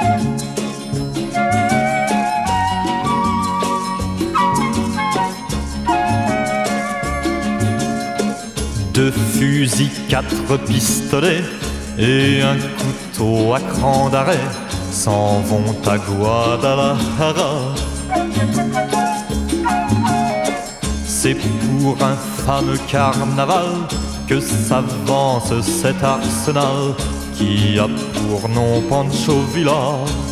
Deux fusils, quatre pistolets et un couteau à cran d'arrêt s'en vont à Guadalajara. C'est pour un fameux carnaval que s'avance cet arsenal qui a pour nom Pancho Villa.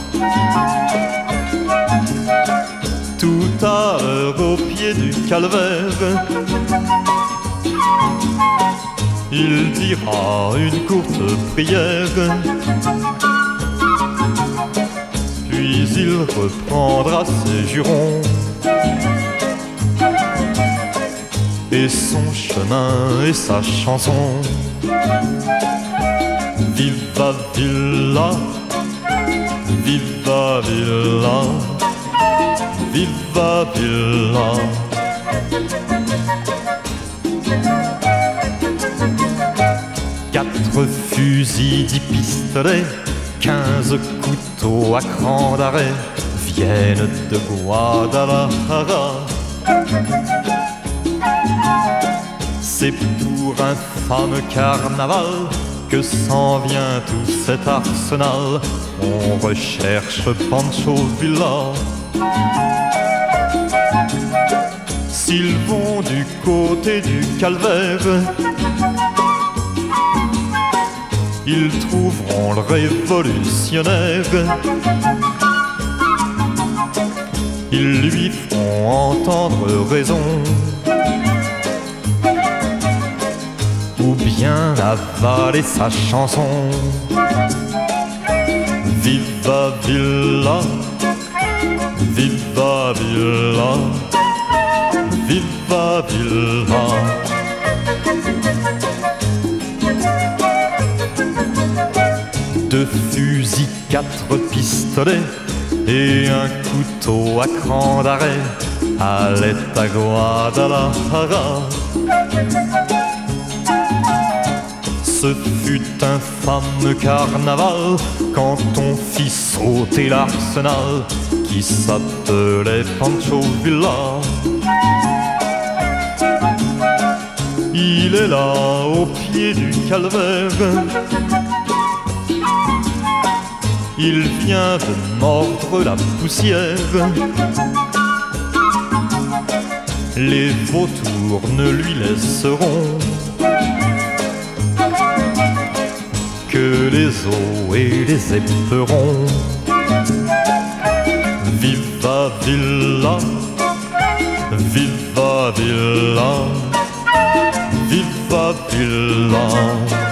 Tout à l'heure au pied du calvaire, il dira une courte prière, puis il reprendra ses jurons et son chemin et sa chanson. Viva Villa, viva Villa, viva Villa. Quatre fusils, 10 pistolets, 15 couteaux à cran d'arrêt viennent de Guadalajara. C'est pour un fameux carnaval que s'en vient tout cet arsenal. On recherche Pancho Villa. S'ils vont du côté du calvaire, ils trouveront le révolutionnaire. Ils lui feront entendre raison, ou bien avaler sa chanson. Viva Villa, viva Villa, viva Villa. Deux fusils, quatre pistolets et un couteau à cran d'arrêt allaient à Guadalajara. Ce fut un fameux carnaval quand on fit sauter l'arsenal qui s'appelait Pancho Villa. Il est là au pied du calvaire, il vient de mordre la poussière. Les vautours ne lui laisseront que les os et les éperons. Viva Villa, viva Villa, viva Villa.